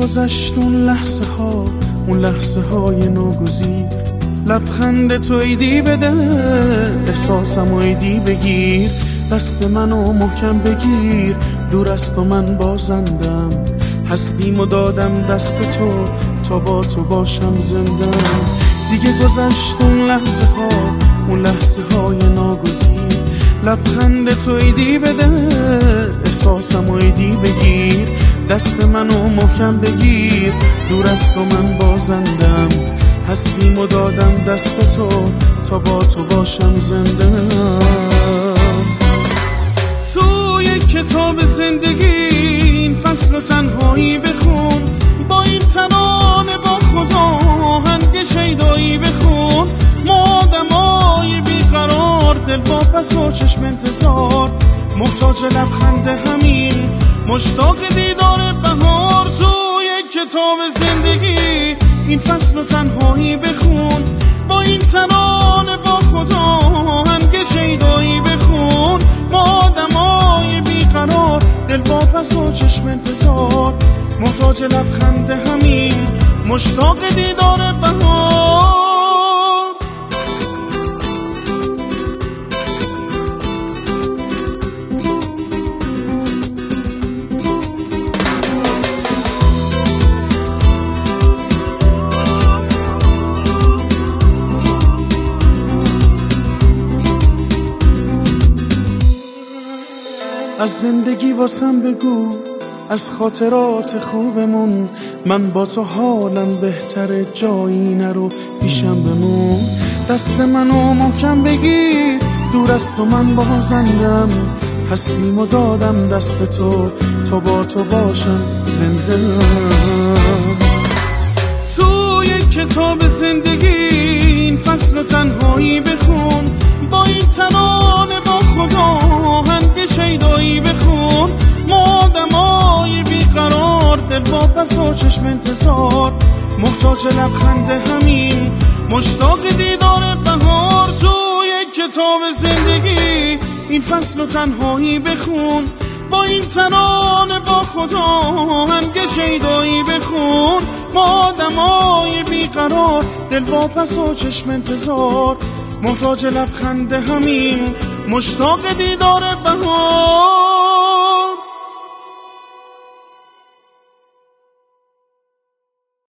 گذشت اون لحظه ها، اون لحظه های ناگزیر، لبخند تو ایدی بده، احساسم ایدی بگیر، دست منو محکم بگیر، دور از تو من بازندم، هستیم و دادم دست تو تا با تو باشم زندم. دیگه گذشت اون لحظه ها، اون لحظه های ناگزیر، لبخند تو ایدی بده، احساسم ایدی بگیر، دست منو محکم بگیر، دور از تو من بازندم، هستیم و دادم دست تو تا با تو باشم زنده. تو یک کتاب زندگی این فصل و تنهایی بخون، با این ترانه با خدا هنگ شیدایی بخون، ما آدمای بیقرار، دل با پس و چشم انتظار، محتاج لبخند همین، مشتاق دیدار بهار. تو یک کتاب زندگی این فصل و تنهایی بخون، با این ترانه با خدا هنگ شیدایی بخون، ما آدمای بیقرار، دل با پس و چشم انتظار، محتاج لبخند همین، مشتاق دیدار بهار. از زندگی واسم بگو، از خاطرات خوبمون، من با تو حالم بهتره، جایی نرو پیشم بمون، دست منو محکم بگیر، دور از تو من بازندم، هستیم و دادم دست تو تا با تو باشم زنده. تو یک کتاب زندگی این فصل و تنهایی بخون، با این ترانه با خدا هنگ شیدایی بخون، ما آدمای بیقرار، دل با پس و چشم انتظار، محتاج لبخند همین، مشتاق دیدار بهار. تو یک کتاب زندگی این فصل و تنهایی بخون، با این ترانه با خدا هنگ شیدایی بخون، ما آدمای بیقرار، دل با پس و چشم انتظار، محتاج لبخند همین، مشتاق دیدار بهار.